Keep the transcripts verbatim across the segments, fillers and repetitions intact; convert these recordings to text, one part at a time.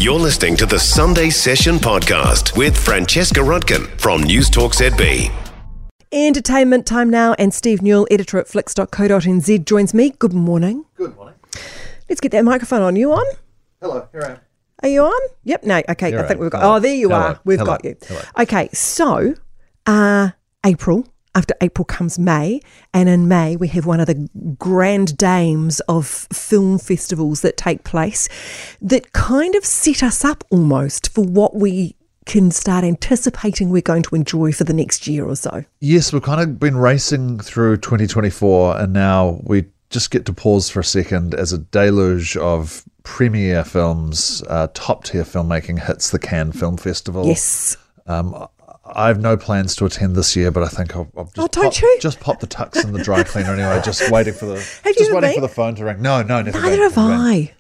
You're listening to the Sunday Session podcast with Francesca Rudkin from News Talk Z B. Entertainment time now, and Steve Newell, editor at flicks dot co dot n z, joins me. Good morning. Good morning. Let's get that microphone on. You on? Hello, here I am. Are you on? Yep. No. Okay. Here I I think am. we've got. Hello. Oh, there you Hello. are. We've Hello. got you. Hello. Okay. So, uh, April. After April comes May, and in May we have one of the grand dames of film festivals that take place that kind of set us up almost for what we can start anticipating we're going to enjoy for the next year or so. Yes, we've kind of been racing through twenty twenty-four, and now we just get to pause for a second as a deluge of premiere films, uh, top-tier filmmaking hits the Cannes Film Festival. Yes. Um, I have no plans to attend this year, but I think I'll, I'll just, Oh, don't pop, you? just pop the tux in the dry cleaner anyway, just waiting for the you just ever waiting been? for the phone to ring. No, no, never Neither been, have never been. I.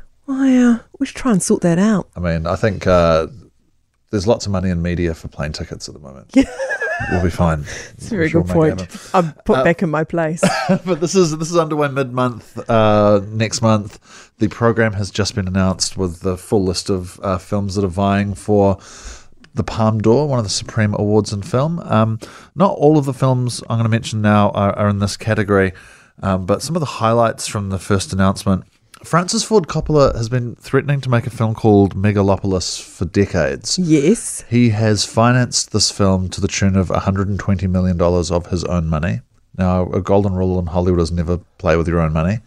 I, uh, we should try and sort that out. I mean, I think uh, there's lots of money in media for plane tickets at the moment. Yeah. We'll be fine. That's a very good point. I'm put Uh, back in my place. But this is this is underway mid-month. Uh, next month, the program has just been announced with the full list of uh, films that are vying for the Palme d'Or, one of the supreme awards in film. Um, not all of the films I'm going to mention now are, are in this category, um, but some of the highlights from the first announcement. Francis Ford Coppola has been threatening to make a film called Megalopolis for decades. Yes. He has financed this film to the tune of one hundred twenty million dollars of his own money. Now, a golden rule in Hollywood is never play with your own money.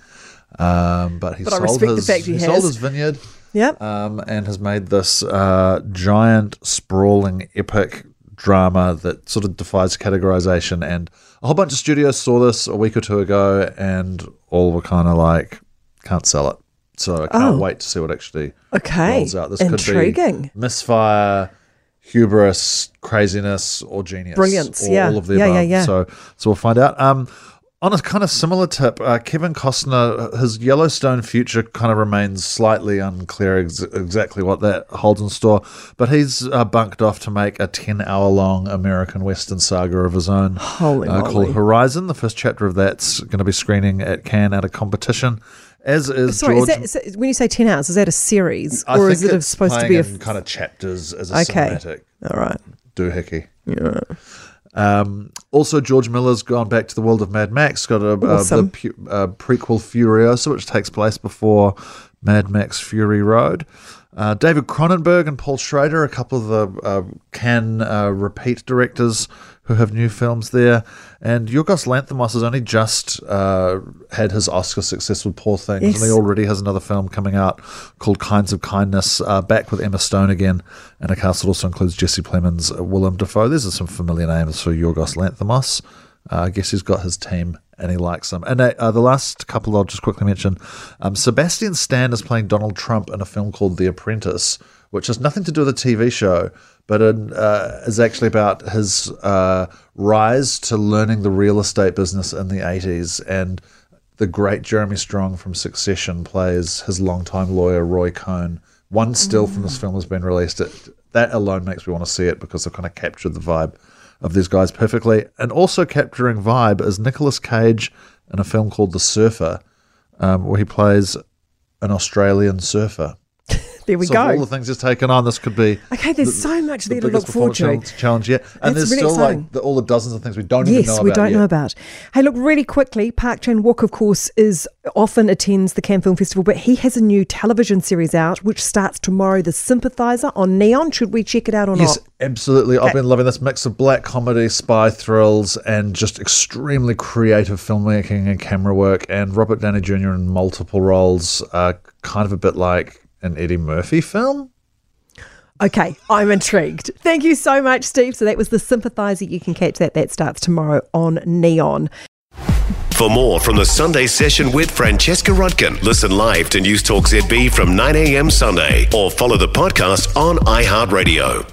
Um, but he But I sold respect the his, fact he sold has. his vineyard Yep. um, and has made this uh, giant, sprawling, epic drama that sort of defies categorization. And a whole bunch of studios saw this a week or two ago and all were kind of like, can't sell it. So I can't Oh. wait to see what actually Okay. rolls out. This Intriguing. could be misfire, hubris, craziness, or genius. Brilliance, or yeah. all of the Yeah, above. yeah, yeah. So, so we'll find out. Um, on a kind of similar tip, uh, Kevin Costner, his Yellowstone future kind of remains slightly unclear ex- exactly what that holds in store, but he's uh, bunked off to make a ten-hour-long American Western saga of his own Holy uh, moly. called Horizon. The first chapter of that's going to be screening at Cannes at a competition, as is Sorry, George... is that, is- when you say ten hours, is that a series? I or think is it it's supposed to playing be a... in kind of chapters as a Okay. cinematic All right. doohickey. Yeah. Um, also, George Miller's gone back to the world of Mad Max. Got a, Awesome. uh, the pu- uh, prequel Furiosa, which takes place before Mad Max Fury Road. Uh, David Cronenberg and Paul Schrader, a couple of the uh, Cannes uh, repeat directors who have new films there. And Yorgos Lanthimos has only just uh, had his Oscar success with Poor Things, Yes. and he already has another film coming out called Kinds of Kindness, uh, back with Emma Stone again, and a cast that also includes Jesse Plemons, uh, Willem Dafoe. These are some familiar names for Yorgos Lanthimos. Uh, I guess he's got his team and he likes them. And uh, the last couple I'll just quickly mention, um, Sebastian Stan is playing Donald Trump in a film called The Apprentice, which has nothing to do with a T V show, but it uh, is actually about his uh, rise to learning the real estate business in the eighties. And the great Jeremy Strong from Succession plays his longtime lawyer, Roy Cohn. One still from this film has been released. It, that alone makes me want to see it because they've kind of captured the vibe of these guys perfectly. And also capturing vibe is Nicolas Cage in a film called The Surfer, um, where he plays an Australian surfer. There we So go. of all the things he's taken on, this could be Okay, there's the- so much the there to biggest look forward to. performance challenge yet. And That's there's really still exciting. like the, all the dozens of things we don't even Yes, know about we don't yet. know about. Hey, look, really quickly, Park Chan-wook, of course, is often attends the Cannes Film Festival, but he has a new television series out, which starts tomorrow, The Sympathizer, on Neon. Should we check it out or Yes, not? absolutely. I've Okay. been loving this mix of black comedy, spy thrills, and just extremely creative filmmaking and camera work. And Robert Downey Junior in multiple roles, uh, kind of a bit like an Eddie Murphy film. Okay, I'm intrigued. Thank you so much, Steve. So that was The Sympathizer. You can catch that. That starts tomorrow on Neon. For more from the Sunday Session with Francesca Rudkin, listen live to News Talk Z B from nine a.m. Sunday or follow the podcast on iHeartRadio.